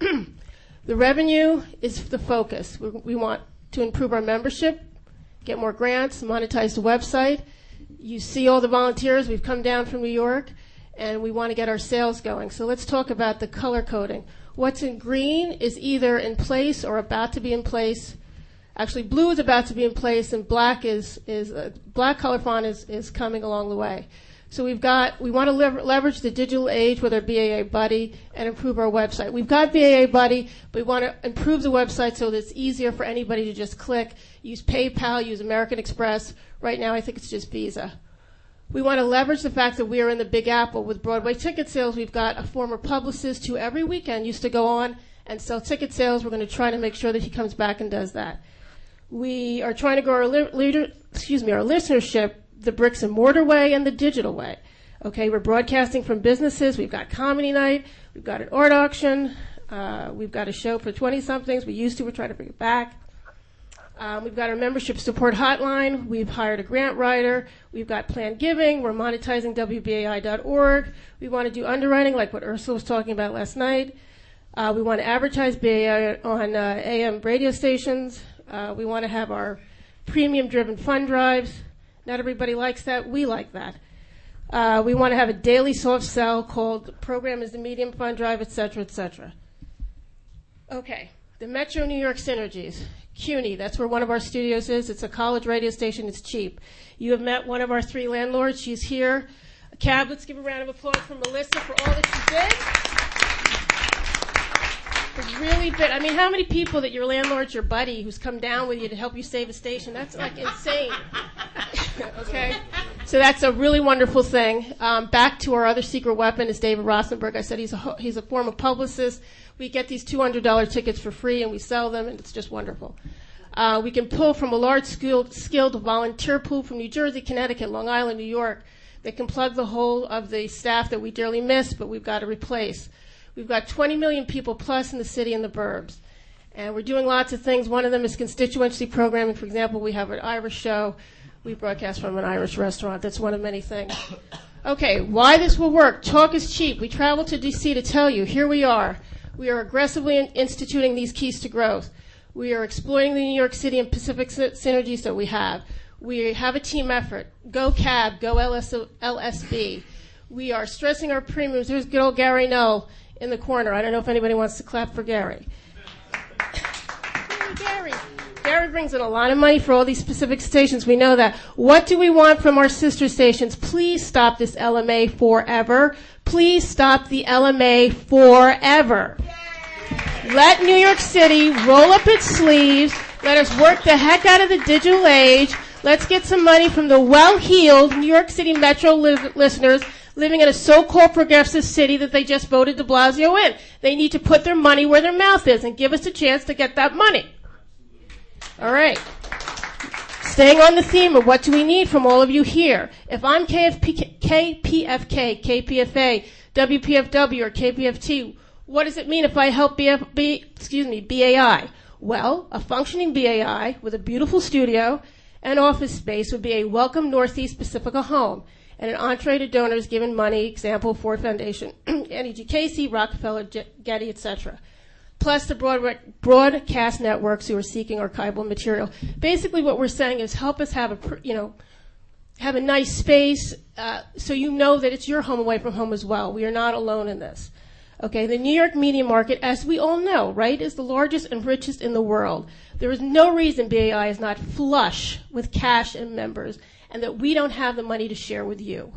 The revenue is the focus. We want to improve our membership, get more grants, monetize the website. You see all the volunteers. We've come down from New York, and we want to get our sales going. So let's talk about the color coding. What's in green is either in place or about to be in place. Actually, blue is about to be in place, and black black color font is coming along the way. So we want to leverage the digital age with our BAI Buddy and improve our website. We've got BAI Buddy, but we want to improve the website so that it's easier for anybody to just click, use PayPal, use American Express. Right now, I think it's just Visa. We want to leverage the fact that we are in the Big Apple with Broadway ticket sales. We've got a former publicist who every weekend used to go on and sell ticket sales. We're going to try to make sure that he comes back and does that. We are trying to grow our listenership the bricks and mortar way and the digital way. Okay, we're broadcasting from businesses. We've got comedy night. We've got an art auction. We've got a show for 20-somethings. We're trying to bring it back. We've got our membership support hotline. We've hired a grant writer. We've got planned giving. We're monetizing WBAI.org. We want to do underwriting like what Ursula was talking about last night. We want to advertise BAI on AM radio stations. We want to have our premium-driven fund drives. Not everybody likes that. We like that. We want to have a daily soft sell called Program is the Medium Fund Drive, et cetera, et cetera. Okay, the Metro New York synergies. CUNY, that's where one of our studios is. It's a college radio station. It's cheap. You have met one of our 3 landlords. She's here. Cab, let's give a round of applause for Melissa for all that she did. It's really big. I mean, how many people that your landlord's your buddy who's come down with you to help you save a station? That's like insane. Okay? So that's a really wonderful thing. Back to our other secret weapon is David Rosenberg. I said he's a former publicist. We get these $200 tickets for free and we sell them, and it's just wonderful. We can pull from a large skilled volunteer pool from New Jersey, Connecticut, Long Island, New York. They can plug the hole of the staff that we dearly miss, but we've got to replace. We've got 20 million people plus in the city and the burbs. And we're doing lots of things. One of them is constituency programming. For example, we have an Irish show. We broadcast from an Irish restaurant. That's one of many things. Okay, why this will work. Talk is cheap. We traveled to D.C. to tell you. Here we are. We are aggressively instituting these keys to growth. We are exploiting the New York City and Pacific synergies that we have. We have a team effort. Go CAB, go LSB. We are stressing our premiums. There's good old Gary Null in the corner. I don't know if anybody wants to clap for Gary. Gary. Gary brings in a lot of money for all these specific stations. We know that. What do we want from our sister stations? Please stop this LMA forever. Please stop the LMA forever. Let New York City roll up its sleeves. Let us work the heck out of the digital age. Let's get some money from the well-heeled New York City Metro listeners living in a so-called progressive city that they just voted de Blasio in. They need to put their money where their mouth is and give us a chance to get that money. All right. Staying on the theme of what do we need from all of you here. If I'm KPFK, KPFA, WPFW, or KPFT, what does it mean if I help BAI? Well, a functioning BAI with a beautiful studio and office space would be a welcome Northeast Pacifica home, and an entree to donors given money, example, Ford Foundation, Annie G. Casey, Rockefeller, Getty, etc. Plus the broadcast networks who are seeking archival material. Basically what we're saying is help us have a nice space so you know that it's your home away from home as well. We are not alone in this. Okay, the New York media market, as we all know, right, is the largest and richest in the world. There is no reason BAI is not flush with cash and members and that we don't have the money to share with you.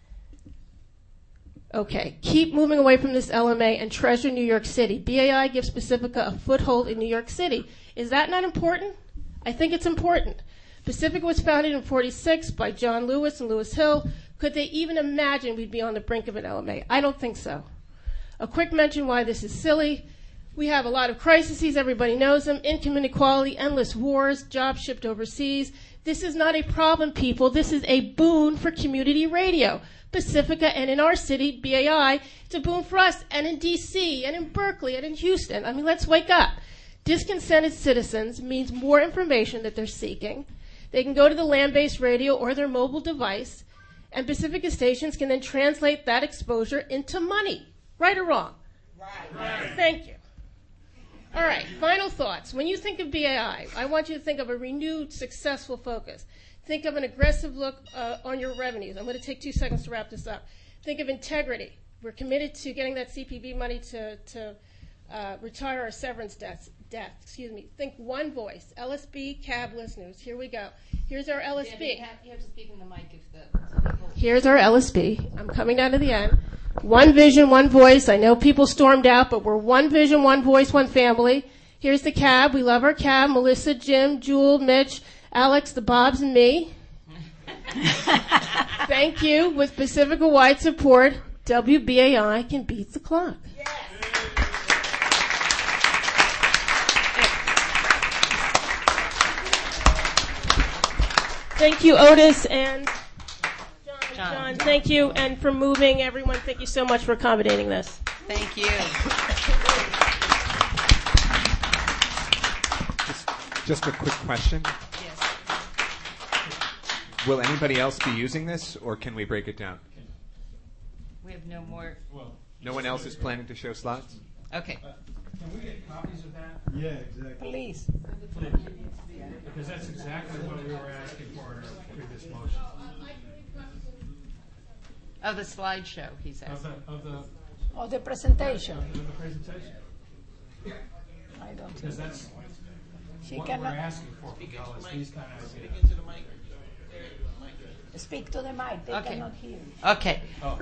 Okay, keep moving away from this LMA and treasure New York City. BAI gives Pacifica a foothold in New York City. Is that not important? I think it's important. Pacifica was founded in 1946 by John Lewis and Lewis Hill. Could they even imagine we'd be on the brink of an LMA? I don't think so. A quick mention why this is silly. We have a lot of crises, everybody knows them, income inequality, endless wars, jobs shipped overseas. This is not a problem, people. This is a boon for community radio. Pacifica and in our city, BAI, it's a boon for us, and in D.C., and in Berkeley, and in Houston. I mean, let's wake up. Discontented citizens means more information that they're seeking. They can go to the land-based radio or their mobile device, and Pacifica stations can then translate that exposure into money. Right or wrong? Right. Thank you. All right, final thoughts. When you think of BAI, I want you to think of a renewed, successful focus. Think of an aggressive look on your revenues. I'm going to take 2 seconds to wrap this up. Think of integrity. We're committed to getting that CPB money to retire our severance death. Think one voice. LSB, CAB listeners. Here we go. Here's our LSB. You have to speak in the mic if the people... Here's our LSB. I'm coming down to the end. One vision, one voice. I know people stormed out, but we're one vision, one voice, one family. Here's the CAB. We love our CAB. Melissa, Jim, Jewel, Mitch, Alex, the Bobs, and me. Thank you. With Pacifica-wide support, WBAI can beat the clock. Yes. Thank you, Otis and John. Thank you, and for moving, everyone. Thank you so much for accommodating this. Thank you. Just a quick question. Yes. Will anybody else be using this, or can we break it down? We have no more. No one else is planning to show slides? Okay. Can we get copies of that? Yeah, exactly. Please. Because that's exactly what we were asking for in our previous motion. Of the slideshow, he's asking. Of the presentation. Of the presentation. I don't Because think that's she what cannot we're asking for. These kind of speak to the mic. They Okay. cannot hear. Okay.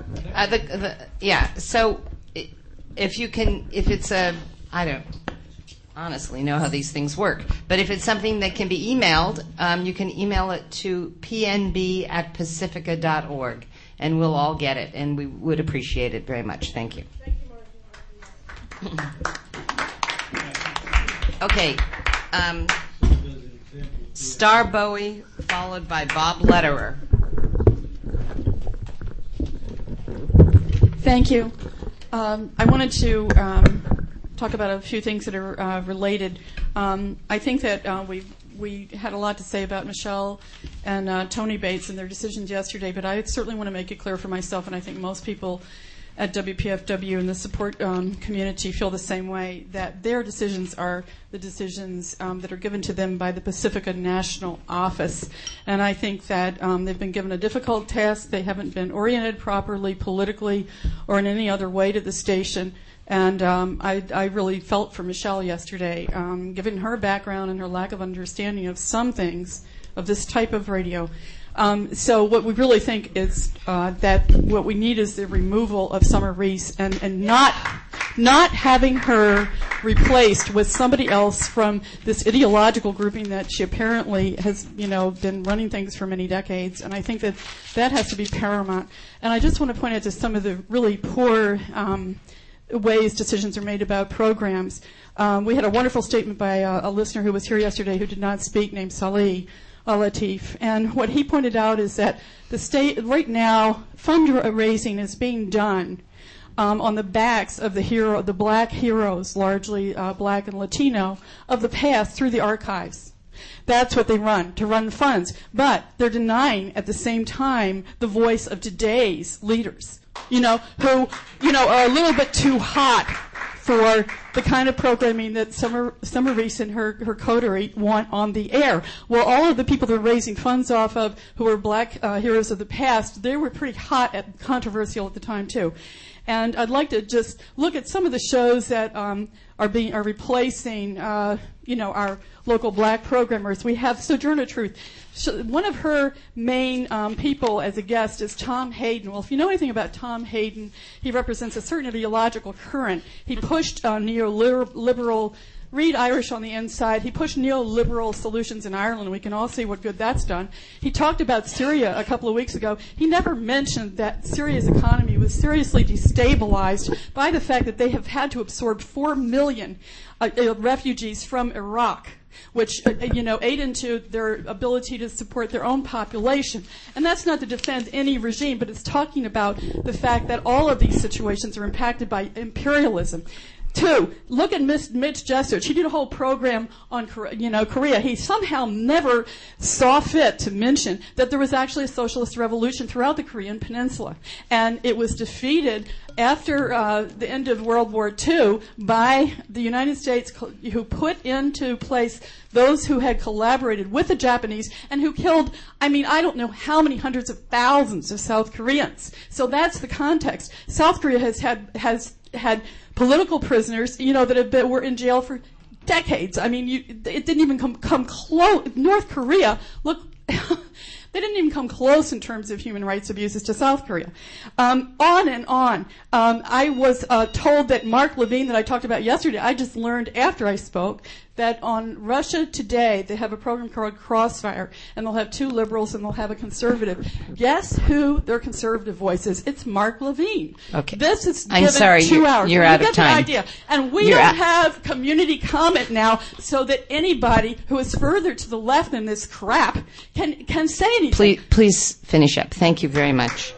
So if it's I don't honestly know how these things work, but if it's something that can be emailed, you can email it to pnb@pacifica.org, and we'll all get it, and we would appreciate it very much. Thank you. Okay. Star Bowie, followed by Bob Lederer. Thank you. I wanted to talk about a few things that are related. I think that we had a lot to say about Michelle and Tony Bates and their decisions yesterday, but I certainly want to make it clear for myself, and I think most people at WPFW and the support community feel the same way, that their decisions are the decisions that are given to them by the Pacifica National Office. And I think that they've been given a difficult task. They haven't been oriented properly politically or in any other way to the station. And I really felt for Michelle yesterday, given her background and her lack of understanding of some things of this type of radio. So what we really think is that what we need is the removal of Summer Reese and not having her replaced with somebody else from this ideological grouping that she apparently has, been running things for many decades. And I think that has to be paramount. And I just want to point out to some of the really poor ways decisions are made about programs. We had a wonderful statement by a listener who was here yesterday who did not speak, named Salih Latif, and what he pointed out is that the state right now fundraising is being done on the backs of the black heroes, largely black and Latino, of the past through the archives. That's what they run, to run funds, but they're denying at the same time the voice of today's leaders, who are a little bit too hot for the kind of programming that Summer Reese and her coterie want on the air. Well, all of the people they're raising funds off of, who are black heroes of the past, they were pretty hot and controversial at the time too. And I'd like to just look at some of the shows that are replacing, our local black programmers. We have Sojourner Truth. One of her main people as a guest is Tom Hayden. Well, if you know anything about Tom Hayden, he represents a certain ideological current. He pushed neoliberal, read Irish on the inside. He pushed neoliberal solutions in Ireland. We can all see what good that's done. He talked about Syria a couple of weeks ago. He never mentioned that Syria's economy was seriously destabilized by the fact that they have had to absorb 4 million refugees from Iraq, which ate into their ability to support their own population. And that's not to defend any regime, but it's talking about the fact that all of these situations are impacted by imperialism. 2, look at Mitch Jessup. He did a whole program on Korea. He somehow never saw fit to mention that there was actually a socialist revolution throughout the Korean peninsula. And it was defeated after the end of World War II by the United States, who put into place those who had collaborated with the Japanese and who killed, I don't know how many hundreds of thousands of South Koreans. So that's the context. South Korea has had political prisoners, that were in jail for decades. It didn't even come close. North Korea, look, they didn't even come close in terms of human rights abuses to South Korea. On and on. I was told that Mark Levine, that I talked about yesterday, I just learned after I spoke, that on Russia Today, they have a program called Crossfire, and they'll have 2 liberals and they'll have a conservative. Guess who their conservative voice is? It's Mark Levine. Okay. This is I'm sorry, 2 hours. You're out of time. The idea. And we don't have community comment now, so that anybody who is further to the left in this crap can say anything. Please finish up. Thank you very much.